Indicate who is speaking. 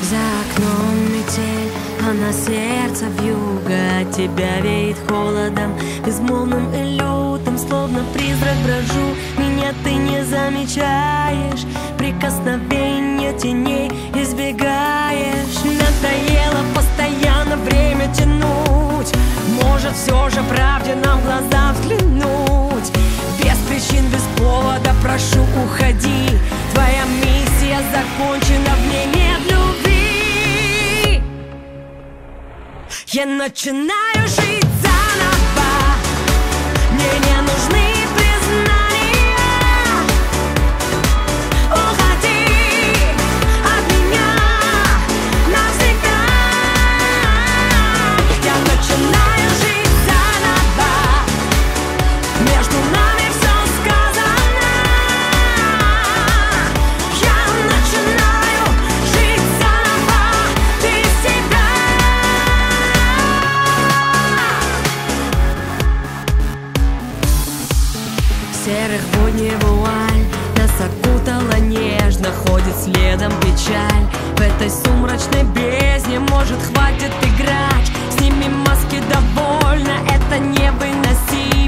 Speaker 1: За окном метель, а на сердце вьюга. От тебя веет холодом, безмолвным и лютым. Словно призрак брожу, меня ты не замечаешь. Прикосновение теней избегаешь. Надоело постоянно время тянуть. Может все же правде нам в глаза взглянуть. Без причин, без повода прошу, уходи. Твоя миссия закончена, в ней нет любви. Я начинаю жить заново. Мне не нужны признания. Уходи от меня навсегда. Я начинаю жить заново. Между нами все сказано. Я начинаю жить заново без тебя. Серых будней вуаль нас окутала нежно. Ходит следом печаль. В этой сумрачной бездне, может, хватит играть. Сними маски, довольно, это невыносимо.